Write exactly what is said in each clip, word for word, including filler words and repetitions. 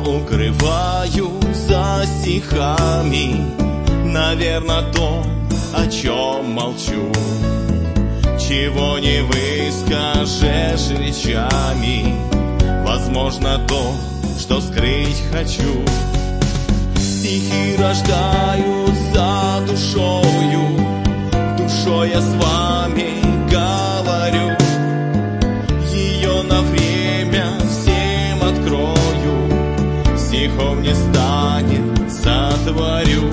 укрываю за стихами, наверное, то, о чем молчу, чего не выскажешь речами, возможно, то, что скрыть хочу. Стихи рождаются душою, душой я с вами говорю. Ее на время всем открою, стихов не станет, сотворю.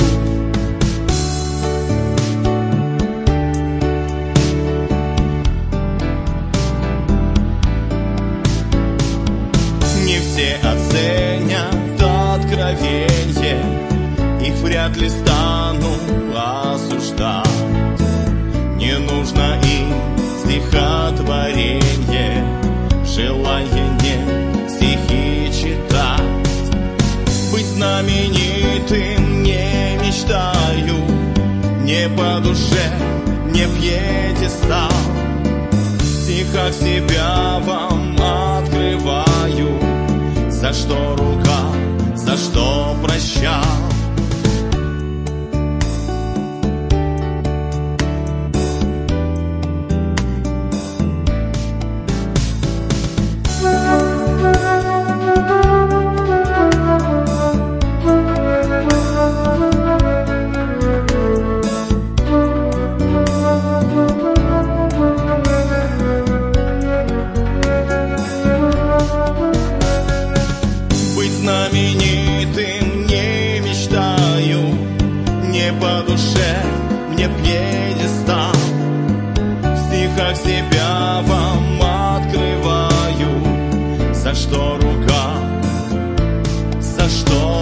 Не все оценят откровенье, их вряд ли стану осуждать. Не нужно им стихотворенье, желание не стихи читать. Быть знаменитым не мечтаю, не по душе, не пьедестал. В стихах себя вам открываю, за что рука, за что прощал. Знаменитым не мечтаю, не по душе мне пьедестал. В стихах себя вам открываю, за что рука, за что